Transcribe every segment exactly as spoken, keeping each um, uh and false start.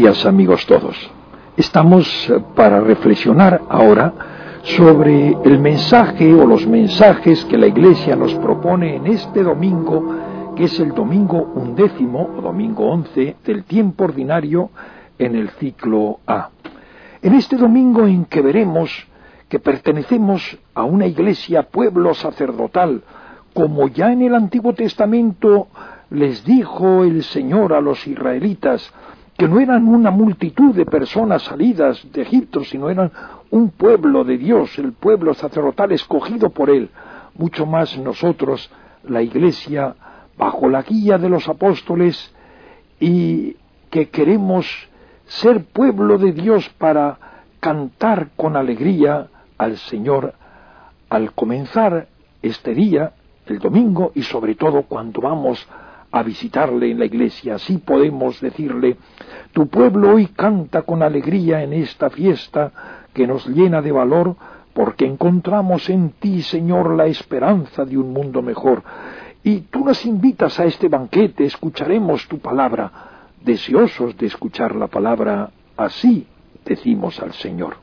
días, amigos todos. Estamos para reflexionar ahora sobre el mensaje o los mensajes que la Iglesia nos propone en este domingo, que es el domingo undécimo o domingo once del tiempo ordinario en el ciclo A. En este domingo en que veremos que pertenecemos a una Iglesia, pueblo sacerdotal, como ya en el Antiguo Testamento les dijo el Señor a los israelitas, que no eran una multitud de personas salidas de Egipto, sino eran un pueblo de Dios, el pueblo sacerdotal escogido por Él. Mucho más nosotros, la Iglesia, bajo la guía de los apóstoles, y que queremos ser pueblo de Dios para cantar con alegría al Señor al comenzar este día, el domingo, y sobre todo cuando vamos a visitarle en la iglesia. Así podemos decirle: tu pueblo hoy canta con alegría en esta fiesta que nos llena de valor, porque encontramos en ti, Señor, la esperanza de un mundo mejor. Y tú nos invitas a este banquete, escucharemos tu palabra. Deseosos de escuchar la palabra, así decimos al Señor.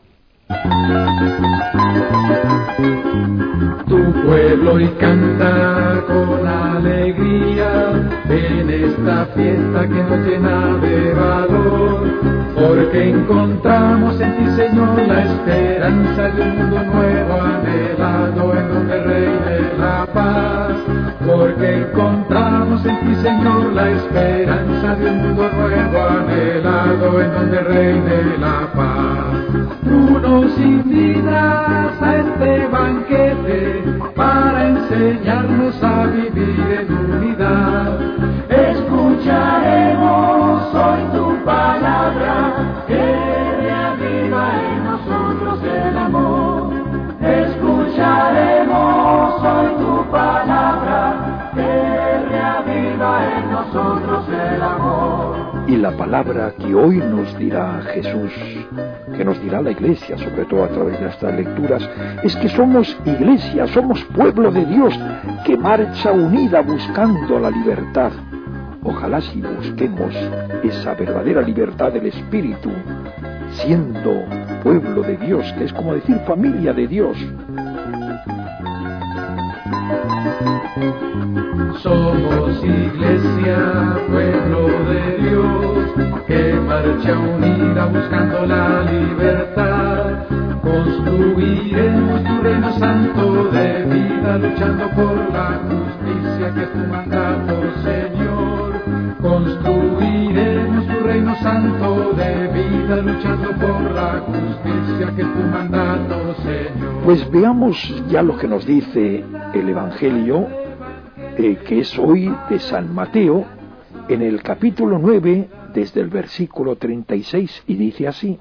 Tu pueblo hoy canta con alegría en esta fiesta que nos llena de valor, porque encontramos en ti, Señor, la esperanza de un mundo nuevo anhelado en donde reine la paz. Porque encontramos en ti, Señor, la esperanza de un mundo nuevo anhelado en donde reine la paz. Tú nos invitas a este banquete para enseñarnos a vivir en unidad. Escucharemos hoy tu palabra que reaviva en nosotros el amor. Escucharemos hoy tu palabra que reaviva en nosotros el amor. Y la palabra que hoy nos dirá Jesús, que nos dirá la Iglesia, sobre todo a través de estas lecturas, es que somos Iglesia, somos pueblo de Dios, que marcha unida buscando la libertad. Ojalá si busquemos esa verdadera libertad del Espíritu, siendo pueblo de Dios, que es como decir familia de Dios. Somos Iglesia, pueblo de Dios, que marcha unida buscando la libertad. Construiremos tu reino santo de vida, luchando por la justicia que es tu mandato, Señor. Construiremos tu reino santo de vida, luchando por la justicia que es tu mandato, Señor. Pues veamos ya lo que nos dice el Evangelio, eh, que es hoy de San Mateo, en el capítulo nueve, desde el versículo treinta y seis, y dice así: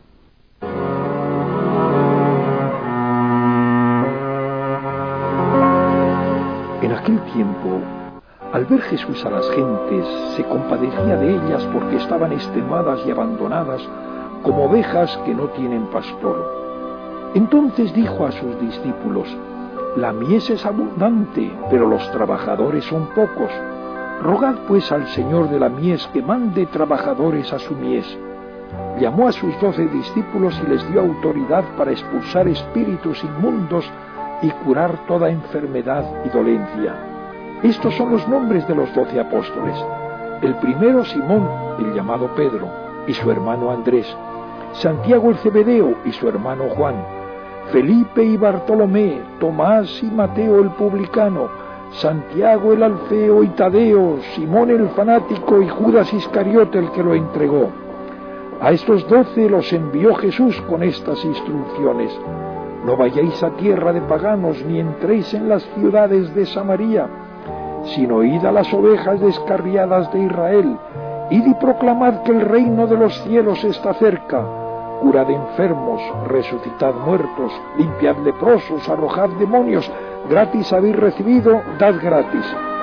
En aquel tiempo, al ver Jesús a las gentes, se compadecía de ellas porque estaban extenuadas y abandonadas, como ovejas que no tienen pastor. Entonces dijo a sus discípulos: la mies es abundante, pero los trabajadores son pocos. Rogad pues al Señor de la mies que mande trabajadores a su mies. Llamó a sus doce discípulos y les dio autoridad para expulsar espíritus inmundos y curar toda enfermedad y dolencia. Estos son los nombres de los doce apóstoles. El primero, Simón, el llamado Pedro, y su hermano Andrés. Santiago el Zebedeo y su hermano Juan. Felipe y Bartolomé, Tomás y Mateo el publicano, Santiago el Alfeo y Tadeo, Simón el fanático y Judas Iscariote el que lo entregó. A estos doce los envió Jesús con estas instrucciones: no vayáis a tierra de paganos ni entréis en las ciudades de Samaria, sino id a las ovejas descarriadas de Israel, id y proclamad que el reino de los cielos está cerca. Curad enfermos, resucitad muertos, limpiad leprosos, arrojad demonios. Gratis habéis recibido, dad gratis.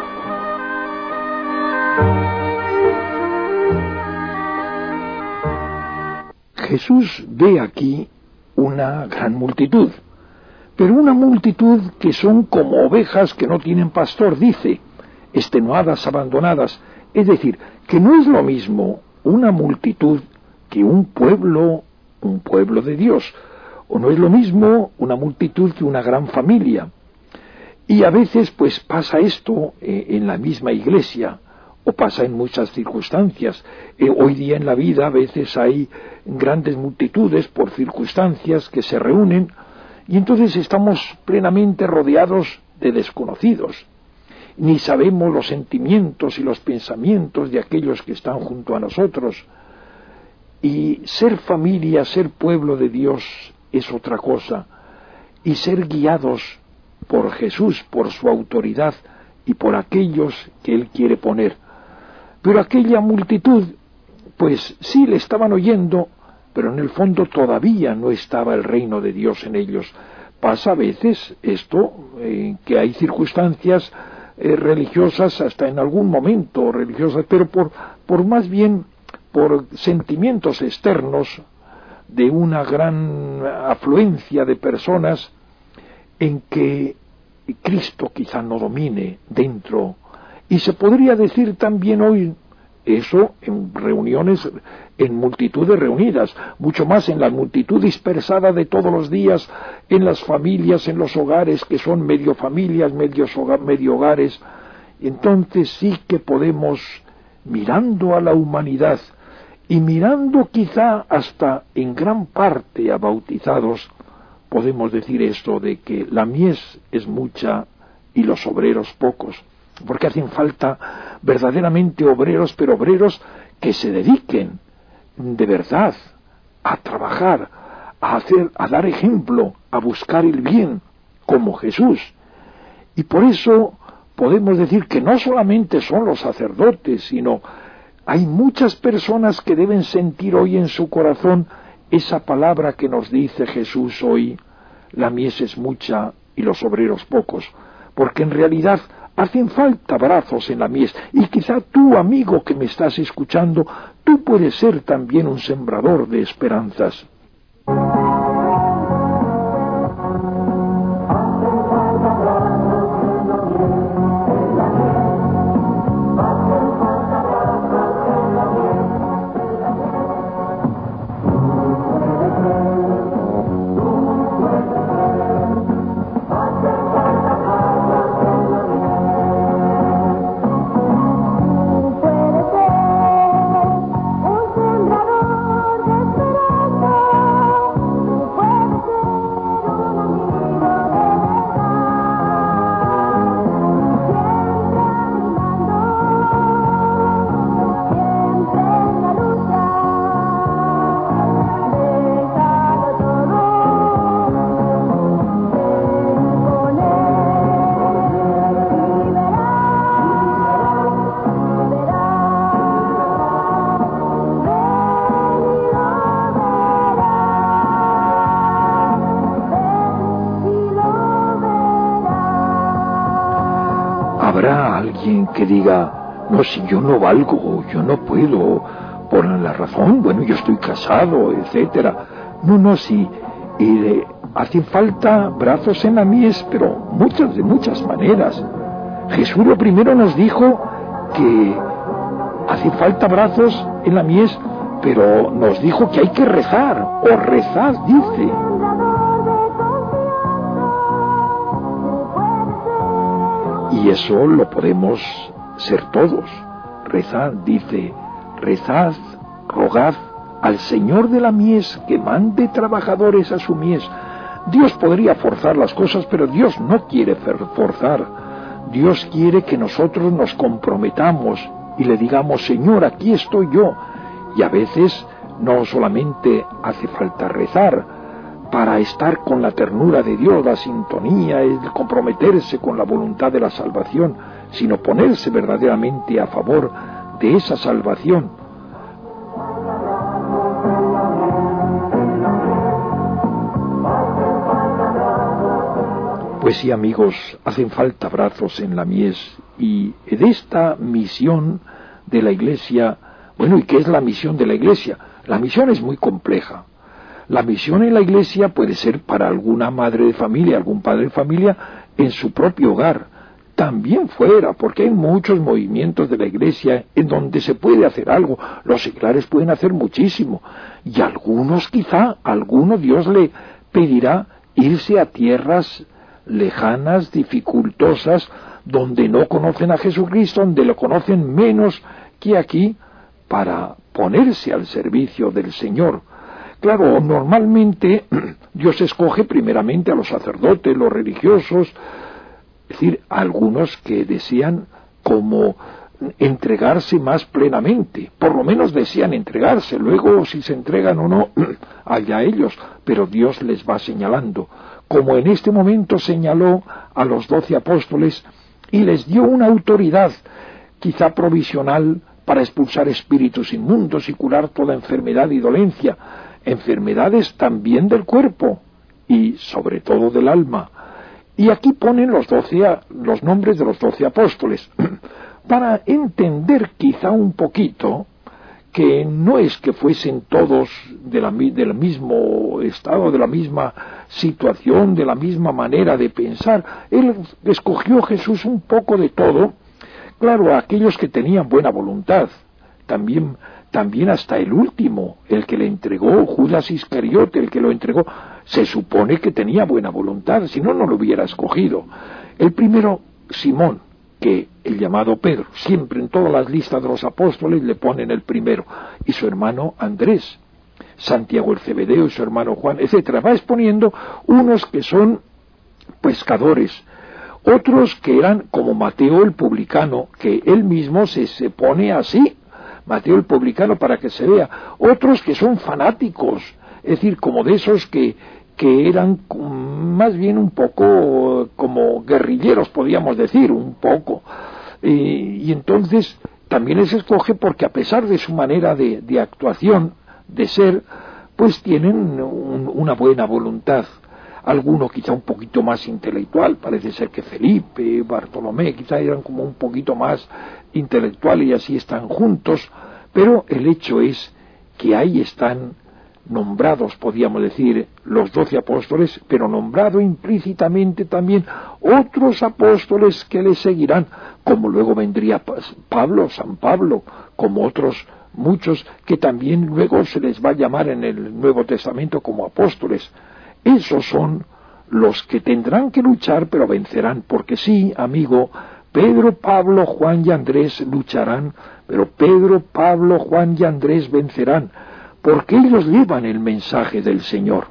Jesús ve aquí una gran multitud, pero una multitud que son como ovejas que no tienen pastor, dice, extenuadas, abandonadas. Es decir, que no es lo mismo una multitud que un pueblo, un pueblo de Dios. O no es lo mismo una multitud que una gran familia. Y a veces pues pasa esto eh, en la misma iglesia, o pasa en muchas circunstancias. Eh, hoy día en la vida a veces hay grandes multitudes por circunstancias que se reúnen, y entonces estamos plenamente rodeados de desconocidos. Ni sabemos los sentimientos y los pensamientos de aquellos que están junto a nosotros. Y ser familia, ser pueblo de Dios es otra cosa. Y ser guiados por Jesús, por su autoridad y por aquellos que Él quiere poner. Pero aquella multitud, pues sí le estaban oyendo, pero en el fondo todavía no estaba el reino de Dios en ellos. Pasa a veces esto, eh, que hay circunstancias eh, religiosas, hasta en algún momento religiosas, pero por, por más bien por sentimientos externos de una gran afluencia de personas en que Cristo quizá no domine dentro. Y se podría decir también hoy eso en reuniones, en multitudes reunidas, mucho más en la multitud dispersada de todos los días, en las familias, en los hogares, que son medio familias, medio, hogar, medio hogares. Entonces sí que podemos, mirando a la humanidad, y mirando quizá hasta en gran parte a bautizados, podemos decir esto de que la mies es mucha y los obreros pocos, porque hacen falta verdaderamente obreros, pero obreros que se dediquen de verdad a trabajar, a hacer, a dar ejemplo, a buscar el bien, como Jesús. Y por eso podemos decir que no solamente son los sacerdotes, sino hay muchas personas que deben sentir hoy en su corazón esa palabra que nos dice Jesús hoy: la mies es mucha y los obreros pocos, porque en realidad hacen falta brazos en la mies, y quizá tú, amigo que me estás escuchando, tú puedes ser también un sembrador de esperanzas. Habrá alguien que diga: no, si yo no valgo, yo no puedo, por la razón, bueno, yo estoy casado, etcétera. No, no, sí, y hacen falta brazos en la mies, pero muchas, de muchas maneras. Jesús lo primero nos dijo que hace falta brazos en la mies, pero nos dijo que hay que rezar, o rezad, dice. Y eso lo podemos ser todos. Rezad, dice, rezad, rogad al Señor de la mies que mande trabajadores a su mies. Dios podría forzar las cosas, pero Dios no quiere forzar. Dios quiere que nosotros nos comprometamos y le digamos: Señor, aquí estoy yo. Y a veces no solamente hace falta rezar para estar con la ternura de Dios, la sintonía, el comprometerse con la voluntad de la salvación, sino ponerse verdaderamente a favor de esa salvación. Pues sí, amigos, hacen falta brazos en la mies, y de esta misión de la Iglesia, bueno, ¿y qué es la misión de la Iglesia? La misión es muy compleja. La misión en la Iglesia puede ser para alguna madre de familia, algún padre de familia, en su propio hogar, también fuera, porque hay muchos movimientos de la Iglesia en donde se puede hacer algo. Los seglares pueden hacer muchísimo, y algunos quizá, a alguno Dios le pedirá irse a tierras lejanas, dificultosas, donde no conocen a Jesucristo, donde lo conocen menos que aquí, para ponerse al servicio del Señor. Claro, normalmente Dios escoge primeramente a los sacerdotes, los religiosos, es decir, algunos que desean como entregarse más plenamente, por lo menos desean entregarse, luego si se entregan o no, allá ellos, pero Dios les va señalando, como en este momento señaló a los doce apóstoles y les dio una autoridad, quizá provisional, para expulsar espíritus inmundos y curar toda enfermedad y dolencia, enfermedades también del cuerpo y sobre todo del alma. Y aquí ponen los doce, los nombres de los doce apóstoles, para entender quizá un poquito que no es que fuesen todos de la, del mismo estado, de la misma situación, de la misma manera de pensar. Él escogió Jesús un poco de todo, claro, a aquellos que tenían buena voluntad, también, también hasta el último, el que le entregó, Judas Iscariote, el que lo entregó, se supone que tenía buena voluntad, si no, no lo hubiera escogido. El primero, Simón, que el llamado Pedro, siempre en todas las listas de los apóstoles le ponen el primero, y su hermano Andrés, Santiago el Zebedeo y su hermano Juan, etcétera. Va exponiendo unos que son pescadores, otros que eran como Mateo el publicano, que él mismo se, se pone así, Mateo el publicano, para que se vea, otros que son fanáticos, es decir, como de esos que, que eran más bien un poco como guerrilleros, podríamos decir, un poco. Eh, y entonces también les escoge porque a pesar de su manera de, de actuación, de ser, pues tienen un, una buena voluntad. Alguno quizá un poquito más intelectual, parece ser que Felipe, Bartolomé, quizá eran como un poquito más intelectuales y así están juntos, pero el hecho es que ahí están nombrados, podríamos decir, los doce apóstoles, pero nombrado implícitamente también otros apóstoles que les seguirán, como luego vendría Pablo, San Pablo, como otros muchos que también luego se les va a llamar en el Nuevo Testamento como apóstoles. Esos son los que tendrán que luchar, pero vencerán, porque sí, amigo, Pedro, Pablo, Juan y Andrés lucharán, pero Pedro, Pablo, Juan y Andrés vencerán, porque ellos llevan el mensaje del Señor.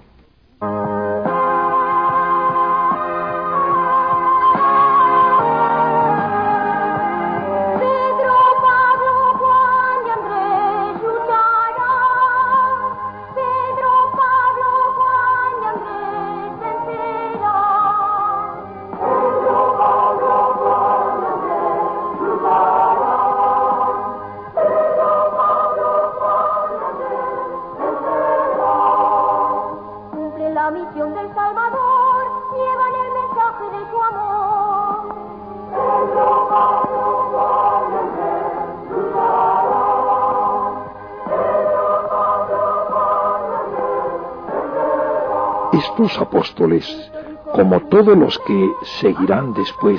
Estos apóstoles, como todos los que seguirán después,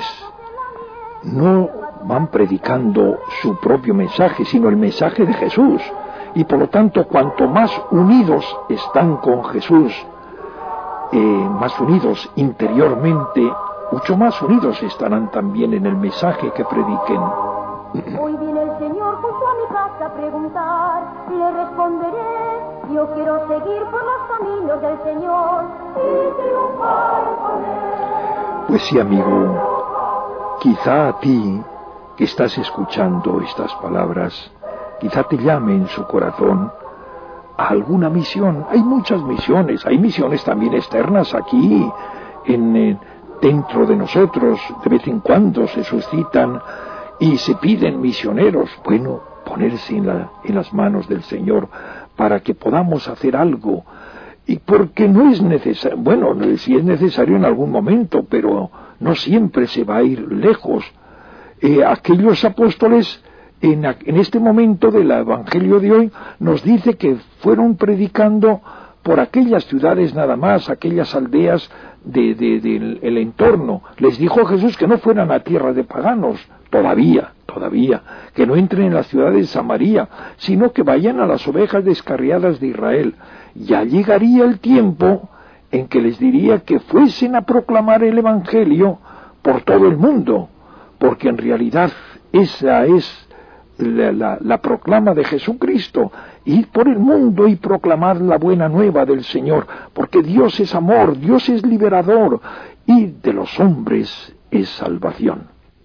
no van predicando su propio mensaje, sino el mensaje de Jesús. Y por lo tanto, cuanto más unidos están con Jesús, eh, más unidos interiormente, mucho más unidos estarán también en el mensaje que prediquen. Hoy viene el Señor junto a mi casa a preguntar, le responderé, yo quiero seguir por los caminos del Señor y triunfar con Él. Pues sí, amigo, quizá a ti que estás escuchando estas palabras, quizá te llame en su corazón a alguna misión. Hay muchas misiones, hay misiones también externas aquí, en, en dentro de nosotros, de vez en cuando se suscitan y se piden misioneros. Bueno, ponerse en, la, en las manos del Señor para que podamos hacer algo, y porque no es necesario, bueno, si es necesario en algún momento, pero no siempre se va a ir lejos. Eh, aquellos apóstoles en, en este momento del Evangelio de hoy nos dice que fueron predicando por aquellas ciudades nada más, aquellas aldeas de, de, del el entorno. Les dijo Jesús que no fueran a tierra de paganos, todavía, todavía, que no entren en la ciudad de Samaria, sino que vayan a las ovejas descarriadas de Israel. Ya llegaría el tiempo en que les diría que fuesen a proclamar el Evangelio por todo el mundo, porque en realidad esa es la, la, la proclama de Jesucristo, ir por el mundo y proclamar la buena nueva del Señor, porque Dios es amor, Dios es liberador, y de los hombres es salvación.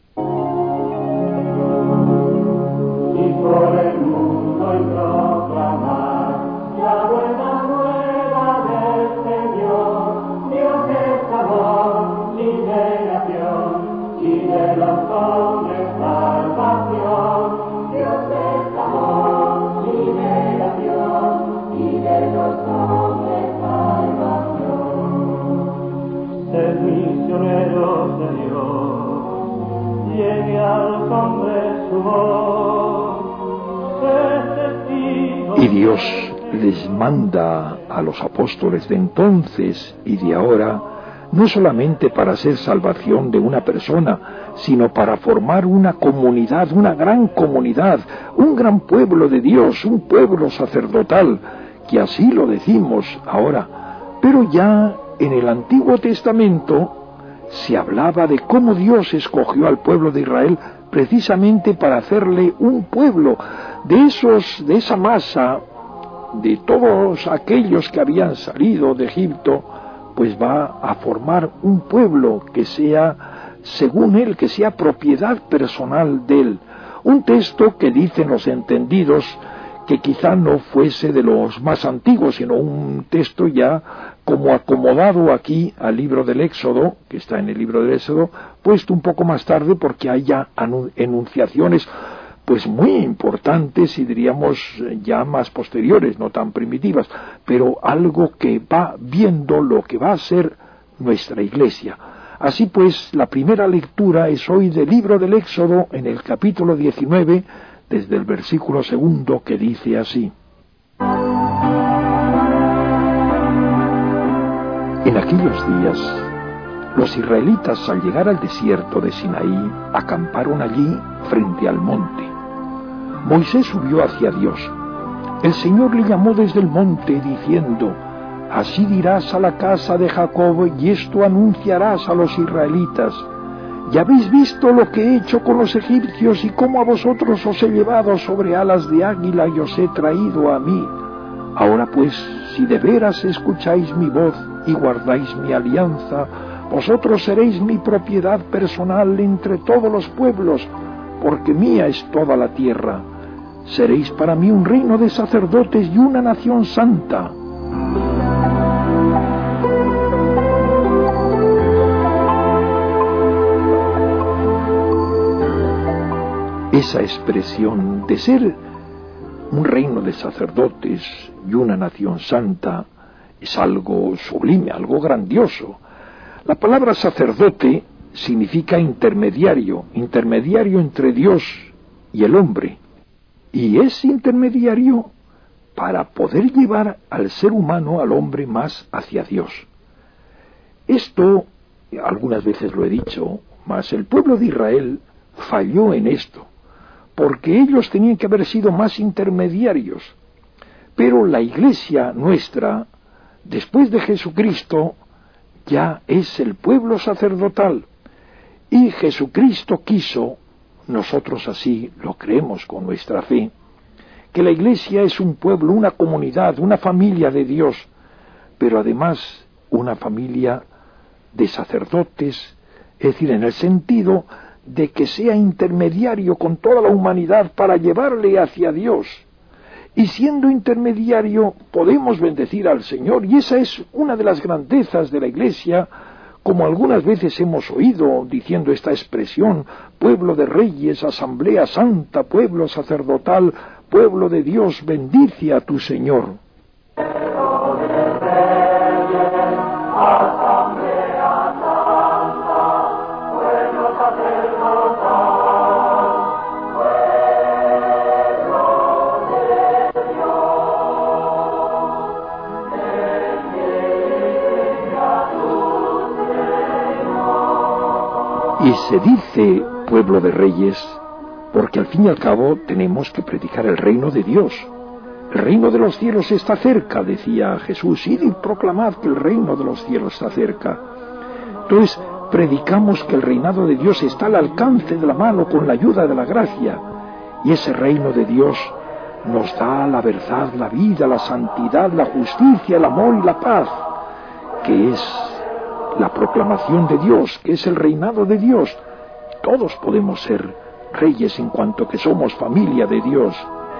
Y por el mundo y proclamar la buena nueva del Señor, Dios es amor, liberación, y de los hombres salvación. Dios es amor, liberación, y de los hombres salvación. Sed misioneros de Dios, llegue a los hombres su voz, sed testigos. Y Dios les manda a los apóstoles de entonces y de ahora, no solamente para hacer salvación de una persona, sino para formar una comunidad, una gran comunidad, un gran pueblo de Dios, un pueblo sacerdotal, que así lo decimos ahora. Pero ya en el Antiguo Testamento se hablaba de cómo Dios escogió al pueblo de Israel precisamente para hacerle un pueblo de esos, de esa masa, de todos aquellos que habían salido de Egipto, pues va a formar un pueblo que sea, según él, que sea propiedad personal de él. Un texto que dicen los entendidos que quizá no fuese de los más antiguos, sino un texto ya como acomodado aquí al libro del Éxodo, que está en el libro del Éxodo, puesto un poco más tarde porque hay ya enunciaciones pues muy importantes y diríamos ya más posteriores, no tan primitivas, pero algo que va viendo lo que va a ser nuestra Iglesia. Así pues, la primera lectura es hoy del libro del Éxodo, en el capítulo diecinueve, desde el versículo segundo, que dice así: En aquellos días, los israelitas, al llegar al desierto de Sinaí, acamparon allí frente al monte. Moisés subió hacia Dios. El Señor le llamó desde el monte, diciendo: Así dirás a la casa de Jacob, y esto anunciarás a los israelitas: Ya habéis visto lo que he hecho con los egipcios, y cómo a vosotros os he llevado sobre alas de águila y os he traído a mí. Ahora pues, si de veras escucháis mi voz y guardáis mi alianza, vosotros seréis mi propiedad personal entre todos los pueblos, porque mía es toda la tierra. Seréis para mí un reino de sacerdotes y una nación santa. Esa expresión de ser un reino de sacerdotes y una nación santa es algo sublime, algo grandioso. La palabra sacerdote significa intermediario, intermediario entre Dios y el hombre, y es intermediario para poder llevar al ser humano, al hombre, más hacia Dios. Esto, algunas veces lo he dicho, mas el pueblo de Israel falló en esto, porque ellos tenían que haber sido más intermediarios, pero la Iglesia nuestra, después de Jesucristo, ya es el pueblo sacerdotal, y Jesucristo quiso, nosotros así lo creemos con nuestra fe, que la Iglesia es un pueblo, una comunidad, una familia de Dios, pero además una familia de sacerdotes, es decir, en el sentido de que sea intermediario con toda la humanidad para llevarle hacia Dios. Y siendo intermediario podemos bendecir al Señor, y esa es una de las grandezas de la Iglesia, como algunas veces hemos oído diciendo esta expresión: pueblo de reyes, asamblea santa, pueblo sacerdotal, pueblo de Dios, bendice a tu Señor. Y se dice pueblo de reyes porque al fin y al cabo tenemos que predicar el reino de Dios. El reino de los cielos está cerca, decía Jesús, id y proclamad que el reino de los cielos está cerca. Entonces predicamos que el reinado de Dios está al alcance de la mano con la ayuda de la gracia, y ese reino de Dios nos da la verdad, la vida, la santidad, la justicia, el amor y la paz, que es la proclamación de Dios, que es el reinado de Dios. Todos podemos ser reyes en cuanto que somos familia de Dios.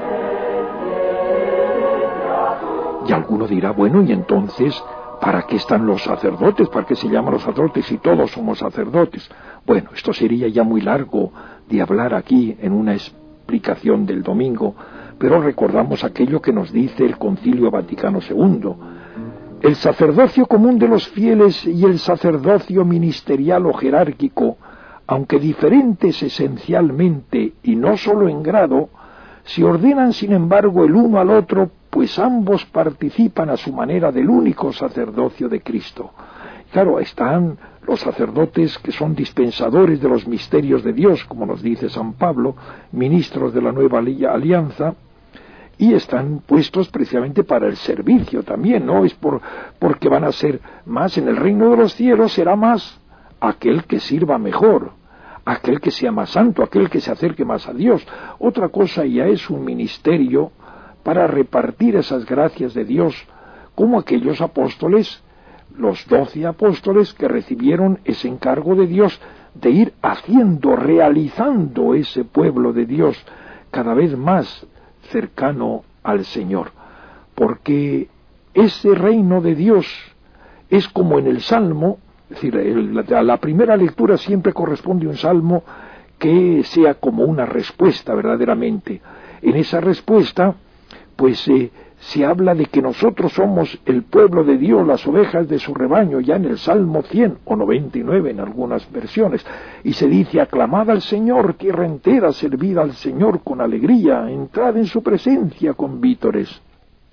Y alguno dirá, bueno, y entonces, ¿para qué están los sacerdotes? ¿Para qué se llaman los sacerdotes si todos somos sacerdotes? Bueno, esto sería ya muy largo de hablar aquí en una explicación del domingo, pero recordamos aquello que nos dice el Concilio Vaticano segundo. El sacerdocio común de los fieles y el sacerdocio ministerial o jerárquico, aunque diferentes esencialmente y no solo en grado, se ordenan sin embargo el uno al otro, pues ambos participan a su manera del único sacerdocio de Cristo. Claro, están los sacerdotes que son dispensadores de los misterios de Dios, como nos dice San Pablo, ministros de la nueva alianza, y están puestos precisamente para el servicio también, ¿no? Es por, porque van a ser más en el reino de los cielos, será más aquel que sirva mejor, aquel que sea más santo, aquel que se acerque más a Dios. Otra cosa ya es un ministerio para repartir esas gracias de Dios, como aquellos apóstoles, los doce apóstoles que recibieron ese encargo de Dios de ir haciendo, realizando ese pueblo de Dios cada vez más cercano al Señor, porque ese reino de Dios es como en el Salmo, es decir, el, a la primera lectura siempre corresponde un salmo que sea como una respuesta verdaderamente. En esa respuesta, pues eh, se habla de que nosotros somos el pueblo de Dios, las ovejas de su rebaño, ya en el Salmo cien o noventa y nueve en algunas versiones, y se dice, aclamad al Señor, tierra entera, servid al Señor con alegría, entrad en su presencia con vítores.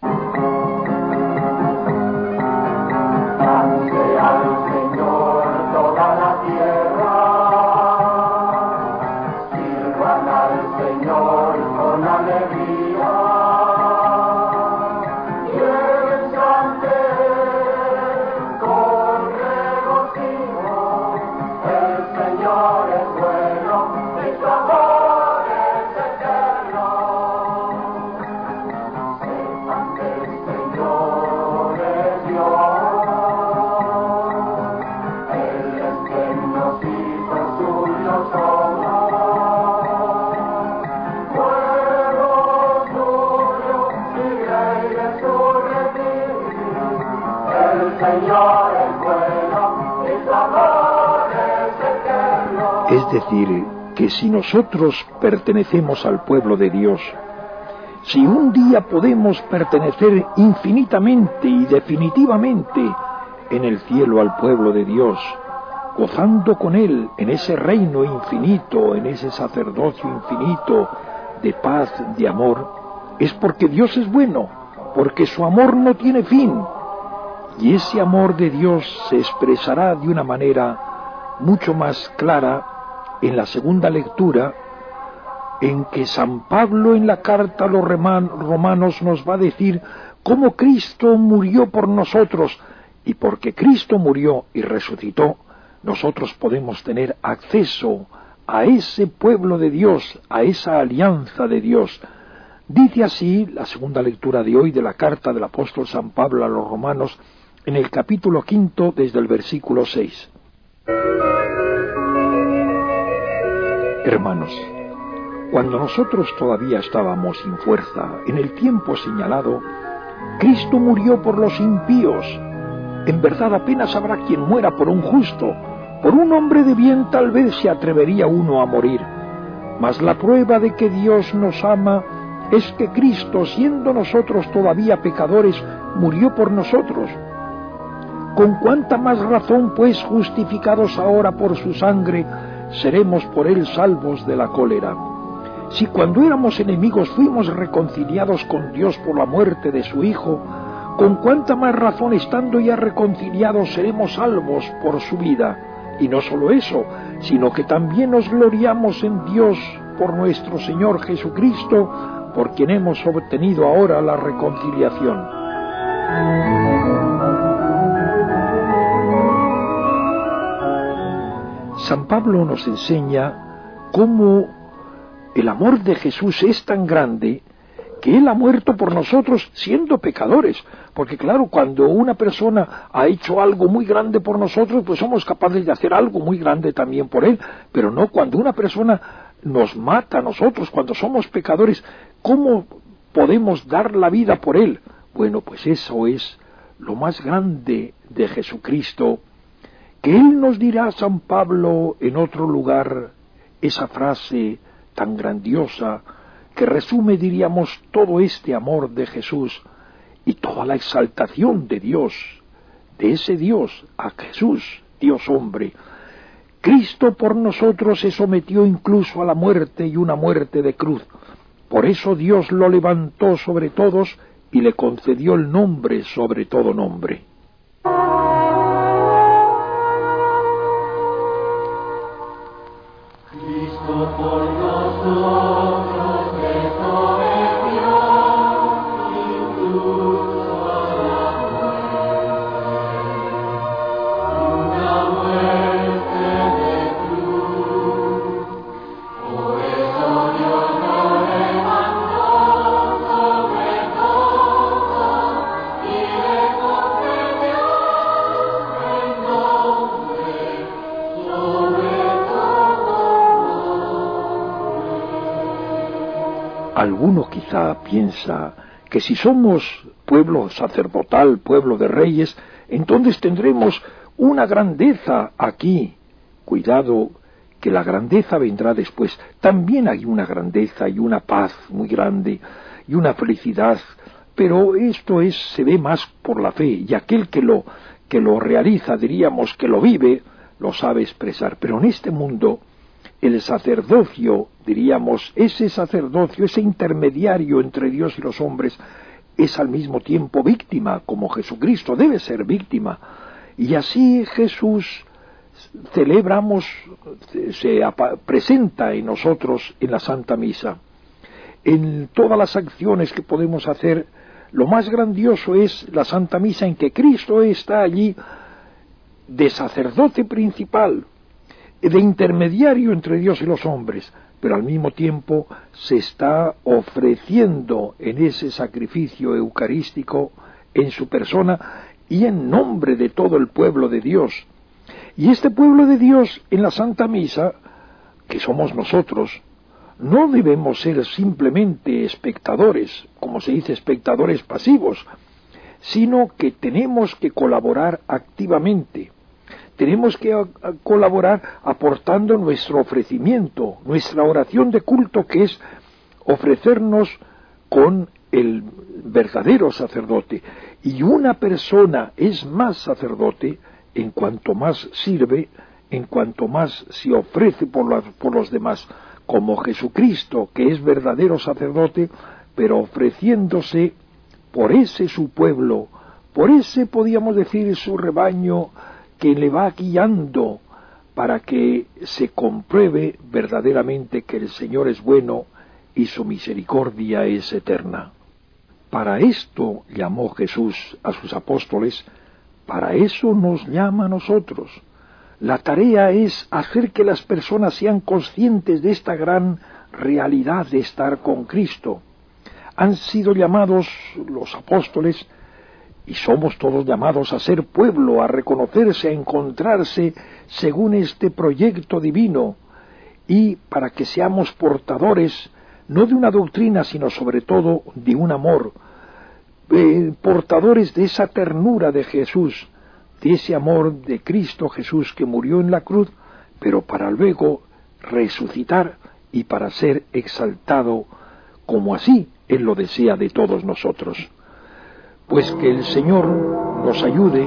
Es decir, que si nosotros pertenecemos al pueblo de Dios, si un día podemos pertenecer infinitamente y definitivamente en el cielo al pueblo de Dios, gozando con Él en ese reino infinito, en ese sacerdocio infinito de paz, de amor, es porque Dios es bueno, porque su amor no tiene fin, y ese amor de Dios se expresará de una manera mucho más clara en la segunda lectura, en que San Pablo en la carta a los romanos nos va a decir cómo Cristo murió por nosotros, y porque Cristo murió y resucitó, nosotros podemos tener acceso a ese pueblo de Dios, a esa alianza de Dios. Dice así la segunda lectura de hoy de la carta del apóstol San Pablo a los romanos, en el capítulo quinto, desde el versículo seis. Hermanos, cuando nosotros todavía estábamos sin fuerza, en el tiempo señalado, Cristo murió por los impíos. En verdad apenas habrá quien muera por un justo. Por un hombre de bien tal vez se atrevería uno a morir. Mas la prueba de que Dios nos ama es que Cristo, siendo nosotros todavía pecadores, murió por nosotros. Con cuánta más razón, pues, justificados ahora por su sangre, seremos por él salvos de la cólera. Si cuando éramos enemigos fuimos reconciliados con Dios por la muerte de su Hijo, con cuánta más razón, estando ya reconciliados, seremos salvos por su vida. Y no solo eso, sino que también nos gloriamos en Dios por nuestro Señor Jesucristo, por quien hemos obtenido ahora la reconciliación. San Pablo nos enseña cómo el amor de Jesús es tan grande que Él ha muerto por nosotros siendo pecadores. Porque claro, cuando una persona ha hecho algo muy grande por nosotros, pues somos capaces de hacer algo muy grande también por Él. Pero no, cuando una persona nos mata a nosotros, cuando somos pecadores, ¿cómo podemos dar la vida por Él? Bueno, pues eso es lo más grande de Jesucristo, que Él nos dirá, San Pablo, en otro lugar, esa frase tan grandiosa que resume, diríamos, todo este amor de Jesús y toda la exaltación de Dios, de ese Dios a Jesús, Dios hombre. Cristo por nosotros se sometió incluso a la muerte, y una muerte de cruz. Por eso Dios lo levantó sobre todos y le concedió el nombre sobre todo nombre. Cristo por nosotros se sometió incluso a la muerte, una muerte de cruz. Por eso Dios lo levantó sobre todo y le concedió el nombre sobre Alguno quizá piensa que si somos pueblo sacerdotal, pueblo de reyes, entonces tendremos una grandeza aquí. Cuidado, que la grandeza vendrá después. También hay una grandeza y una paz muy grande y una felicidad, pero esto es, se ve más por la fe, y aquel que lo, que lo realiza, diríamos que lo vive, lo sabe expresar. Pero en este mundo, el sacerdocio, diríamos, ese sacerdocio, ese intermediario entre Dios y los hombres, es al mismo tiempo víctima, como Jesucristo debe ser víctima. Y así Jesús celebramos, se presenta en nosotros en la Santa Misa. En todas las acciones que podemos hacer, lo más grandioso es la Santa Misa, en que Cristo está allí de sacerdote principal, de intermediario entre Dios y los hombres, pero al mismo tiempo se está ofreciendo en ese sacrificio eucarístico en su persona y en nombre de todo el pueblo de Dios. Y este pueblo de Dios en la Santa Misa, que somos nosotros, no debemos ser simplemente espectadores, como se dice, espectadores pasivos, sino que tenemos que colaborar activamente. Tenemos que colaborar aportando nuestro ofrecimiento, nuestra oración de culto, que es ofrecernos con el verdadero sacerdote. Y una persona es más sacerdote en cuanto más sirve, en cuanto más se ofrece por, la, por los demás, como Jesucristo, que es verdadero sacerdote, pero ofreciéndose por ese su pueblo, por ese, podríamos decir, su rebaño, que le va guiando para que se compruebe verdaderamente que el Señor es bueno y su misericordia es eterna. Para esto llamó Jesús a sus apóstoles, para eso nos llama a nosotros. La tarea es hacer que las personas sean conscientes de esta gran realidad de estar con Cristo. Han sido llamados los apóstoles, y somos todos llamados a ser pueblo, a reconocerse, a encontrarse según este proyecto divino, y para que seamos portadores no de una doctrina, sino sobre todo de un amor, eh, portadores de esa ternura de Jesús, de ese amor de Cristo Jesús que murió en la cruz, pero para luego resucitar y para ser exaltado, como así Él lo desea de todos nosotros. Pues que el Señor nos ayude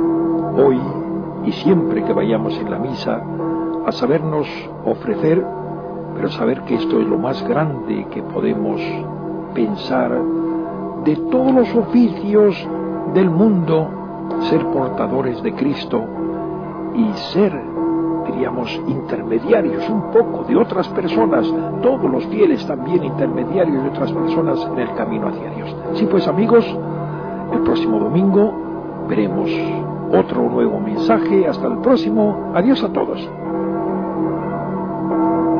hoy y siempre que vayamos en la misa a sabernos ofrecer, pero saber que esto es lo más grande que podemos pensar de todos los oficios del mundo, ser portadores de Cristo y ser diríamos, intermediarios un poco de otras personas, todos los fieles también intermediarios de otras personas en el camino hacia Dios. Sí, pues amigos, el próximo domingo veremos otro nuevo mensaje. Hasta el próximo. Adiós a todos.